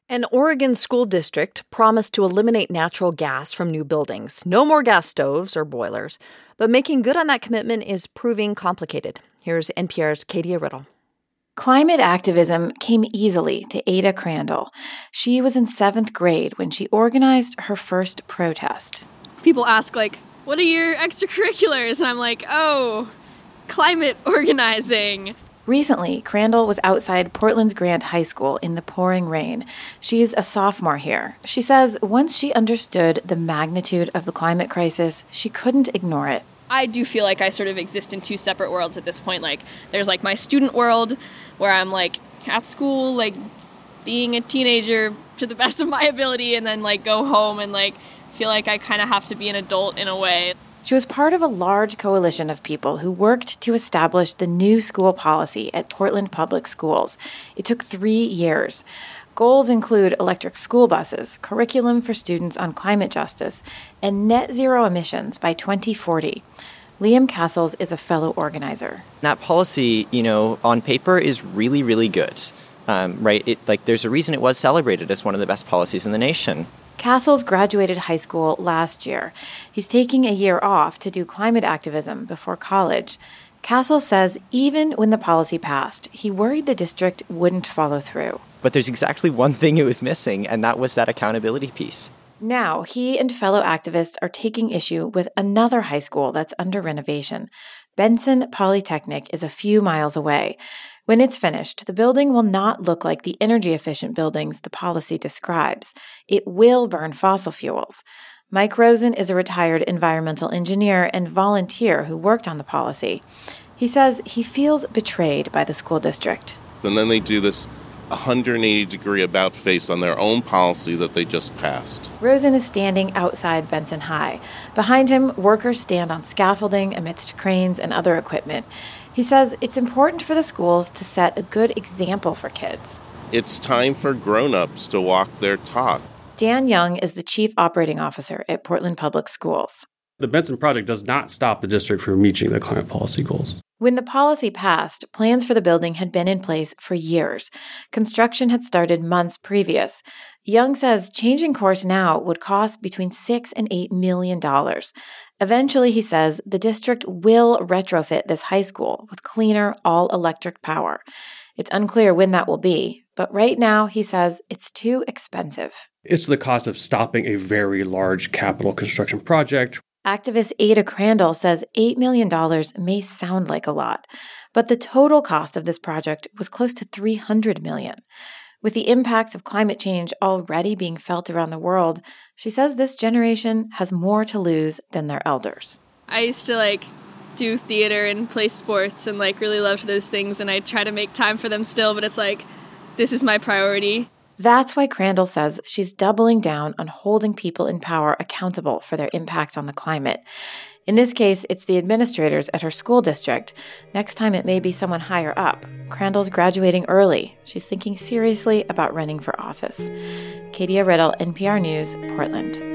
An Oregon school district promised to eliminate natural gas from new buildings. No more gas stoves or boilers. But making good on that commitment is proving complicated. Here's NPR's Katie Riddle. Climate activism came easily to Ada Crandall. She was in 7th grade when she organized her first protest. People ask, what are your extracurriculars? And I'm like, oh, climate organizing. Recently, Crandall was outside Portland's Grant High School in the pouring rain. She's a sophomore here. She says once she understood the magnitude of the climate crisis, she couldn't ignore it. I do feel like I sort of exist in two separate worlds at this point. There's my student world where I'm at school, being a teenager to the best of my ability, and then go home and feel like I kind of have to be an adult in a way. She was part of a large coalition of people who worked to establish the new school policy at Portland Public Schools. It took 3 years. Goals include electric school buses, curriculum for students on climate justice, and net zero emissions by 2040. Liam Castles is a fellow organizer. That policy, on paper is really, really good, right? There's a reason it was celebrated as one of the best policies in the nation. Castles graduated high school last year. He's taking a year off to do climate activism before college. Castles says even when the policy passed, he worried the district wouldn't follow through. But there's exactly one thing it was missing, and that was that accountability piece. Now, he and fellow activists are taking issue with another high school that's under renovation. Benson Polytechnic is a few miles away. When it's finished, the building will not look like the energy-efficient buildings the policy describes. It will burn fossil fuels. Mike Rosen is a retired environmental engineer and volunteer who worked on the policy. He says he feels betrayed by the school district. And then they do this 180-degree about-face on their own policy that they just passed. Rosen is standing outside Benson High. Behind him, workers stand on scaffolding amidst cranes and other equipment. He says it's important for the schools to set a good example for kids. It's time for grown-ups to walk their talk. Dan Young is the chief operating officer at Portland Public Schools. The Benson project does not stop the district from reaching the climate policy goals. When the policy passed, plans for the building had been in place for years. Construction had started months previous. Young says changing course now would cost between $6 and $8 million. Eventually, he says, the district will retrofit this high school with cleaner, all-electric power. It's unclear when that will be, but right now, he says, it's too expensive. It's the cost of stopping a very large capital construction project. Activist Ada Crandall says $8 million may sound like a lot, but the total cost of this project was close to $300 million. With the impacts of climate change already being felt around the world, she says this generation has more to lose than their elders. I used to do theater and play sports and really loved those things, and I try to make time for them still, but it's this is my priority. That's why Crandall says she's doubling down on holding people in power accountable for their impact on the climate. In this case, it's the administrators at her school district. Next time, it may be someone higher up. Crandall's graduating early. She's thinking seriously about running for office. Katie Riddle, NPR News, Portland.